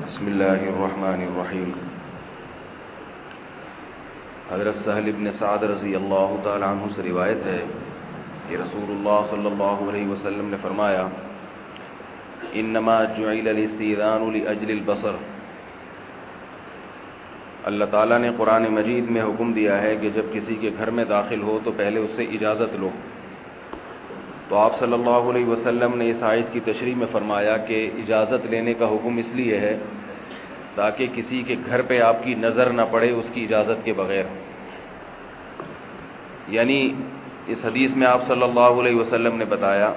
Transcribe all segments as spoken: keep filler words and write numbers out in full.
بسم اللہ الرحمن الرحیم۔ حضرت سہل بن سعد رضی اللہ تعالی عنہ سے روایت ہے کہ رسول اللہ صلی اللہ علیہ وسلم نے فرمایا، انما جعل الاستئذان لاجل البصر۔ اللہ تعالیٰ نے قرآن مجید میں حکم دیا ہے کہ جب کسی کے گھر میں داخل ہو تو پہلے اس سے اجازت لو۔ تو آپ صلی اللہ علیہ وسلم نے اس آیت کی تشریح میں فرمایا کہ اجازت لینے کا حکم اس لیے ہے تاکہ کسی کے گھر پہ آپ کی نظر نہ پڑے اس کی اجازت کے بغیر۔ یعنی اس حدیث میں آپ صلی اللہ علیہ وسلم نے بتایا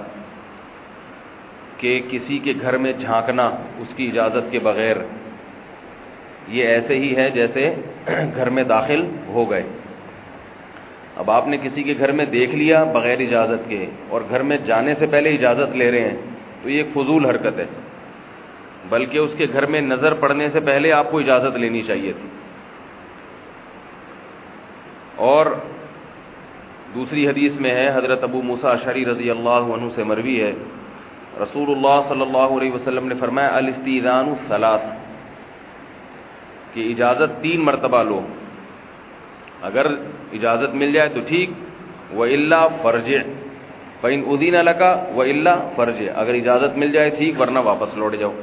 کہ کسی کے گھر میں جھانکنا اس کی اجازت کے بغیر یہ ایسے ہی ہے جیسے گھر میں داخل ہو گئے۔ اب آپ نے کسی کے گھر میں دیکھ لیا بغیر اجازت کے اور گھر میں جانے سے پہلے اجازت لے رہے ہیں تو یہ ایک فضول حرکت ہے، بلکہ اس کے گھر میں نظر پڑنے سے پہلے آپ کو اجازت لینی چاہیے تھی۔ اور دوسری حدیث میں ہے، حضرت ابو موسیٰ اشعری رضی اللہ عنہ سے مروی ہے، رسول اللہ صلی اللہ علیہ وسلم نے فرمایا الاستئذان ثلاث، کہ اجازت تین مرتبہ لو، اگر اجازت مل جائے تو ٹھیک، وَإِلَّا فَرْجِعْ فَإِنْ أُذِنَ لَكَ وَإِلَّا فَرْجِعْ، اگر اجازت مل جائے ٹھیک ورنہ واپس لوٹ جاؤ۔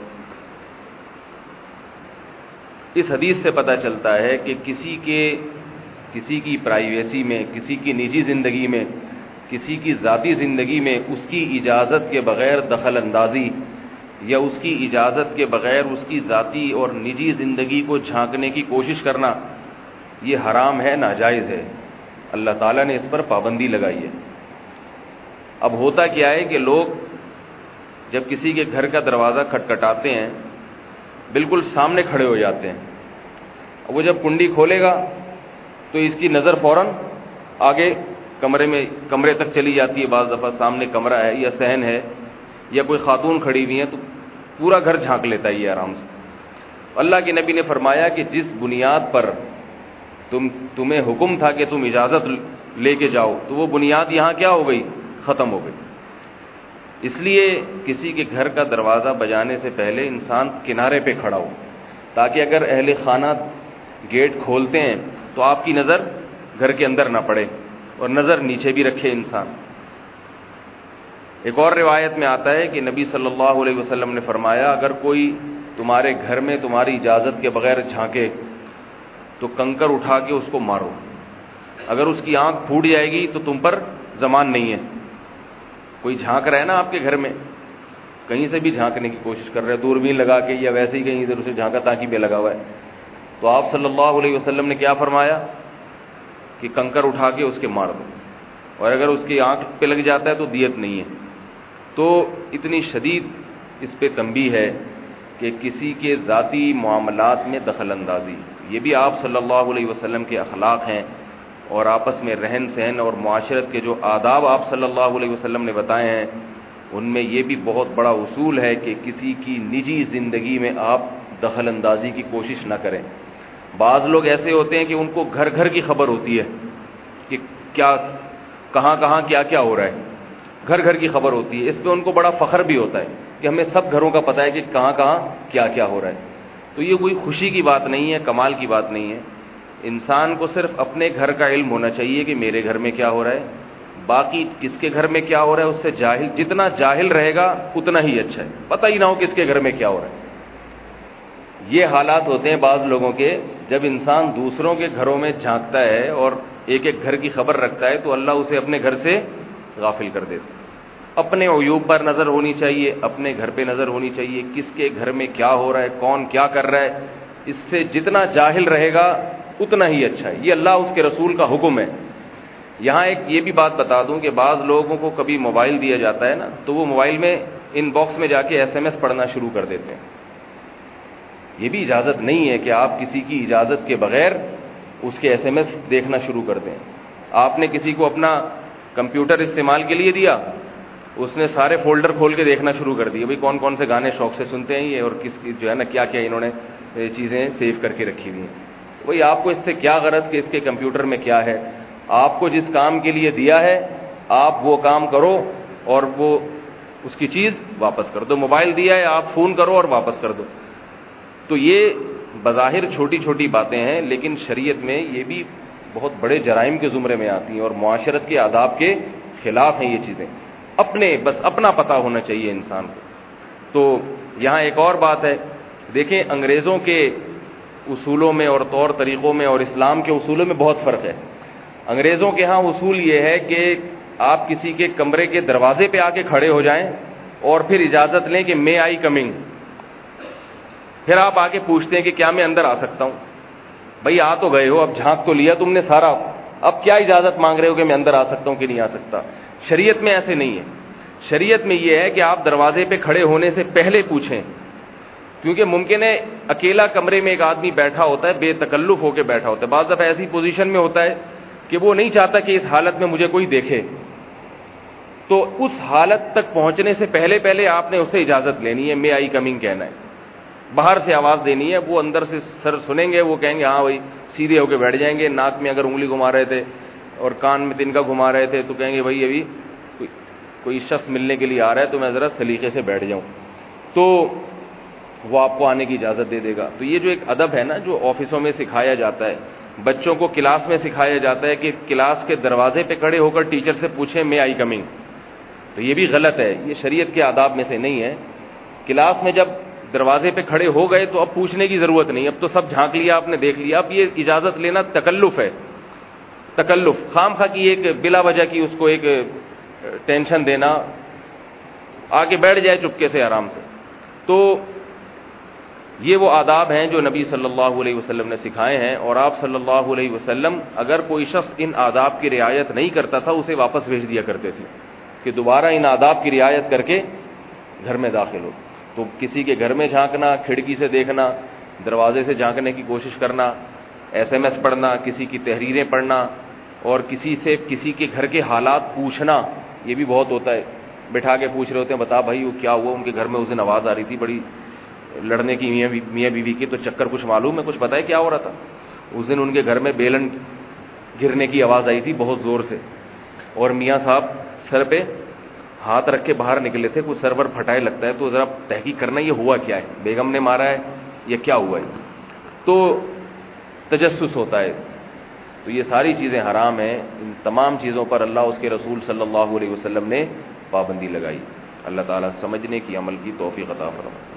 اس حدیث سے پتہ چلتا ہے کہ کسی کے کسی کی پرائیویسی میں، کسی کی نجی زندگی میں، کسی کی ذاتی زندگی میں اس کی اجازت کے بغیر دخل اندازی یا اس کی اجازت کے بغیر اس کی ذاتی اور نجی زندگی کو جھانکنے کی کوشش کرنا یہ حرام ہے، ناجائز ہے۔ اللہ تعالیٰ نے اس پر پابندی لگائی ہے۔ اب ہوتا کیا ہے کہ لوگ جب کسی کے گھر کا دروازہ کھٹکھٹاتے ہیں بالکل سامنے کھڑے ہو جاتے ہیں، وہ جب کنڈی کھولے گا تو اس کی نظر فوراً آگے کمرے میں کمرے تک چلی جاتی ہے، بعض دفعہ سامنے کمرہ ہے یا صحن ہے یا کوئی خاتون کھڑی ہوئی ہیں تو پورا گھر جھانک لیتا ہے یہ آرام سے۔ اللہ کے نبی نے فرمایا کہ جس بنیاد پر تم تمہیں حکم تھا کہ تم اجازت لے کے جاؤ تو وہ بنیاد یہاں کیا ہو گئی؟ ختم ہو گئی۔ اس لیے کسی کے گھر کا دروازہ بجانے سے پہلے انسان کنارے پہ کھڑا ہو، تاکہ اگر اہل خانہ گیٹ کھولتے ہیں تو آپ کی نظر گھر کے اندر نہ پڑے اور نظر نیچے بھی رکھے انسان۔ ایک اور روایت میں آتا ہے کہ نبی صلی اللہ علیہ وسلم نے فرمایا، اگر کوئی تمہارے گھر میں تمہاری اجازت کے بغیر جھانکے تو کنکر اٹھا کے اس کو مارو، اگر اس کی آنکھ پھوٹ جائے گی تو تم پر ضمان نہیں ہے۔ کوئی جھانک رہا ہے نا آپ کے گھر میں، کہیں سے بھی جھانکنے کی کوشش کر رہے ہیں، دوربین لگا کے یا ویسے ہی کہیں ادھر اسے جھانکا تاکہ پہ لگا ہوا ہے، تو آپ صلی اللہ علیہ وسلم نے کیا فرمایا کہ کنکر اٹھا کے اس کے مار دو، اور اگر اس کی آنکھ پہ لگ جاتا ہے تو دیت نہیں ہے۔ تو اتنی شدید اس پہ تنبیہ ہے کہ کسی کے ذاتی معاملات میں دخل اندازی، یہ بھی آپ صلی اللہ علیہ وسلم کے اخلاق ہیں، اور آپس میں رہن سہن اور معاشرت کے جو آداب آپ صلی اللہ علیہ وسلم نے بتائے ہیں ان میں یہ بھی بہت بڑا اصول ہے کہ کسی کی نجی زندگی میں آپ دخل اندازی کی کوشش نہ کریں۔ بعض لوگ ایسے ہوتے ہیں کہ ان کو گھر گھر کی خبر ہوتی ہے کہ کیا کہاں کہاں کیا کیا ہو رہا ہے، گھر گھر کی خبر ہوتی ہے، اس پہ ان کو بڑا فخر بھی ہوتا ہے کہ ہمیں سب گھروں کا پتہ ہے کہ کہاں کہاں کیا کیا ہو رہا ہے۔ تو یہ کوئی خوشی کی بات نہیں ہے، کمال کی بات نہیں ہے۔ انسان کو صرف اپنے گھر کا علم ہونا چاہیے کہ میرے گھر میں کیا ہو رہا ہے، باقی کس کے گھر میں کیا ہو رہا ہے اس سے جاہل جتنا جاہل رہے گا اتنا ہی اچھا ہے، پتہ ہی نہ ہو کس کے گھر میں کیا ہو رہا ہے۔ یہ حالات ہوتے ہیں بعض لوگوں کے، جب انسان دوسروں کے گھروں میں جھانکتا ہے اور ایک ایک گھر کی خبر رکھتا ہے تو اللہ اسے اپنے گھر سے غافل کر دیتا ہے۔ اپنے عیوب پر نظر ہونی چاہیے، اپنے گھر پہ نظر ہونی چاہیے، کس کے گھر میں کیا ہو رہا ہے، کون کیا کر رہا ہے، اس سے جتنا جاہل رہے گا اتنا ہی اچھا ہے۔ یہ اللہ اس کے رسول کا حکم ہے۔ یہاں ایک یہ بھی بات بتا دوں کہ بعض لوگوں کو کبھی موبائل دیا جاتا ہے نا تو وہ موبائل میں ان باکس میں جا کے ایس ایم ایس پڑھنا شروع کر دیتے ہیں۔ یہ بھی اجازت نہیں ہے کہ آپ کسی کی اجازت کے بغیر اس کے ایس ایم ایس دیکھنا شروع کر دیں۔ آپ نے کسی کو اپنا کمپیوٹر استعمال کے لیے دیا، اس نے سارے فولڈر کھول کے دیکھنا شروع کر دیے، بھئی کون کون سے گانے شوق سے سنتے ہیں یہ، اور کس کی جو ہے نا کیا کیا انہوں نے چیزیں سیو کر کے رکھی ہوئی ہیں۔ بھئی آپ کو اس سے کیا غرض کہ اس کے کمپیوٹر میں کیا ہے؟ آپ کو جس کام کے لیے دیا ہے آپ وہ کام کرو اور وہ اس کی چیز واپس کر دو۔ موبائل دیا ہے آپ فون کرو اور واپس کر دو۔ تو یہ بظاہر چھوٹی چھوٹی باتیں ہیں، لیکن شریعت میں یہ بھی بہت بڑے جرائم کے زمرے میں آتی ہیں اور معاشرت کے آداب کے خلاف ہیں یہ چیزیں. اپنے بس اپنا پتہ ہونا چاہیے انسان کو. تو یہاں ایک اور بات ہے، دیکھیں انگریزوں کے اصولوں میں اور طور طریقوں میں اور اسلام کے اصولوں میں بہت فرق ہے. انگریزوں کے ہاں اصول یہ ہے کہ آپ کسی کے کمرے کے دروازے پہ آ کے کھڑے ہو جائیں اور پھر اجازت لیں کہ مے آئی کمنگ، پھر آپ آ کے پوچھتے ہیں کہ کیا میں اندر آ سکتا ہوں. بھائی آ تو گئے ہو، اب جھانک تو لیا تم نے سارا، اب کیا اجازت مانگ رہے ہو کہ میں اندر آ سکتا ہوں کہ نہیں آ سکتا. شریعت میں ایسے نہیں ہے. شریعت میں یہ ہے کہ آپ دروازے پہ کھڑے ہونے سے پہلے پوچھیں، کیونکہ ممکن ہے اکیلا کمرے میں ایک آدمی بیٹھا ہوتا ہے، بے تکلف ہو کے بیٹھا ہوتا ہے، بعض دفعہ ایسی پوزیشن میں ہوتا ہے کہ وہ نہیں چاہتا کہ اس حالت میں مجھے کوئی دیکھے. تو اس حالت تک پہنچنے سے پہلے پہلے آپ نے اسے اجازت لینی ہے، مے آئی کمنگ کہنا ہے. باہر سے آواز دینی ہے، وہ اندر سے سر سنیں گے، وہ کہیں گے ہاں بھائی، سیدھے ہو کے بیٹھ جائیں گے. ناک میں اگر انگلی گھما رہے تھے اور کان میں تنکا گھما رہے تھے تو کہیں گے بھائی ابھی کوئی, کوئی شخص ملنے کے لیے آ رہا ہے تو میں ذرا سلیقے سے بیٹھ جاؤں، تو وہ آپ کو آنے کی اجازت دے دے گا. تو یہ جو ایک ادب ہے نا، جو آفسوں میں سکھایا جاتا ہے، بچوں کو کلاس میں سکھایا جاتا ہے کہ کلاس کے دروازے پہ کھڑے ہو کر ٹیچر سے پوچھیں مے آئی کمنگ، تو یہ بھی غلط ہے، یہ شریعت کے آداب میں سے نہیں ہے. کلاس میں جب دروازے پہ کھڑے ہو گئے تو اب پوچھنے کی ضرورت نہیں، اب تو سب جھانک لیا آپ نے، دیکھ لیا. اب یہ اجازت لینا تکلف ہے، تکلف خام خواہ کی ایک بلا وجہ کی اس کو ایک ٹینشن دینا، آگے بیٹھ جائے چپکے سے آرام سے. تو یہ وہ آداب ہیں جو نبی صلی اللہ علیہ وسلم نے سکھائے ہیں، اور آپ صلی اللہ علیہ وسلم اگر کوئی شخص ان آداب کی رعایت نہیں کرتا تھا اسے واپس بھیج دیا کرتے تھے کہ دوبارہ ان آداب کی رعایت کر کے گھر میں داخل ہو. تو کسی کے گھر میں جھانکنا، کھڑکی سے دیکھنا، دروازے سے جھانکنے کی کوشش کرنا، ایس ایم ایس پڑھنا، کسی کی تحریریں پڑھنا، اور کسی سے کسی کے گھر کے حالات پوچھنا، یہ بھی بہت ہوتا ہے. بٹھا کے پوچھ رہے ہوتے ہیں بتا بھائی وہ کیا ہوا، ان کے گھر میں اس دن آواز آ رہی تھی بڑی لڑنے کی، میاں میاں بیوی کی، تو چکر کچھ معلوم ہے، کچھ پتہ ہے کیا ہو رہا تھا. اس دن ان کے گھر میں بیلن گرنے کی آواز آئی تھی بہت زور سے، اور میاں صاحب سر پہ ہاتھ رکھ کے باہر نکلے تھے، کچھ سرور پھٹائے لگتا ہے، تو ذرا تحقیق کرنا یہ ہوا کیا ہے، بیگم نے مارا ہے یا کیا ہوا ہے. تو تجسس ہوتا ہے. تو یہ ساری چیزیں حرام ہیں. ان تمام چیزوں پر اللہ اس کے رسول صلی اللہ علیہ وسلم نے پابندی لگائی. اللہ تعالیٰ سمجھنے کی، عمل کی توفیق عطا فرمائے.